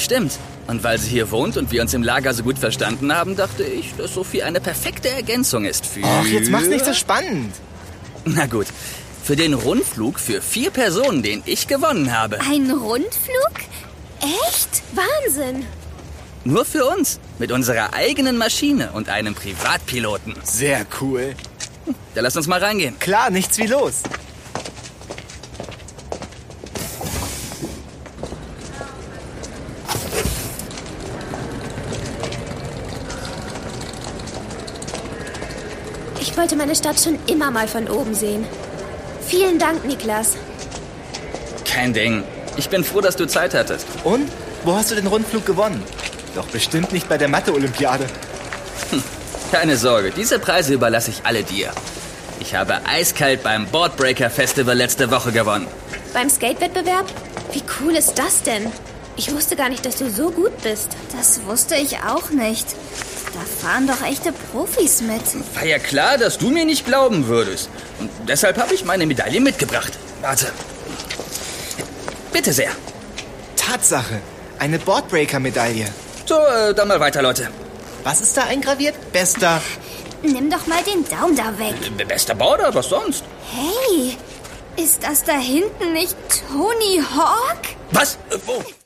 Stimmt. Und weil sie hier wohnt und wir uns im Lager so gut verstanden haben, dachte ich, dass Sophie eine perfekte Ergänzung ist für... Ach, jetzt mach's nicht so spannend. Na gut, für den Rundflug für 4 Personen, den ich gewonnen habe. Ein Rundflug? Echt? Wahnsinn. Nur für uns, mit unserer eigenen Maschine und einem Privatpiloten. Sehr cool. Da lass uns mal reingehen. Klar, nichts wie los. Ich wollte meine Stadt schon immer mal von oben sehen. Vielen Dank, Niklas. Kein Ding. Ich bin froh, dass du Zeit hattest. Und? Wo hast du den Rundflug gewonnen? Doch bestimmt nicht bei der Mathe-Olympiade. Keine Sorge, diese Preise überlasse ich alle dir. Ich habe eiskalt beim Boardbreaker Festival letzte Woche gewonnen. Beim Skate-Wettbewerb? Wie cool ist das denn? Ich wusste gar nicht, dass du so gut bist. Das wusste ich auch nicht. Da fahren doch echte Profis mit. War ja klar, dass du mir nicht glauben würdest. Und deshalb habe ich meine Medaille mitgebracht. Warte. Bitte sehr. Tatsache. Eine Boardbreaker-Medaille. So, dann mal weiter, Leute. Was ist da eingraviert? Bester... Nimm doch mal den Daumen da weg. Bester Boarder, was sonst? Hey, ist das da hinten nicht Tony Hawk? Was? Wo?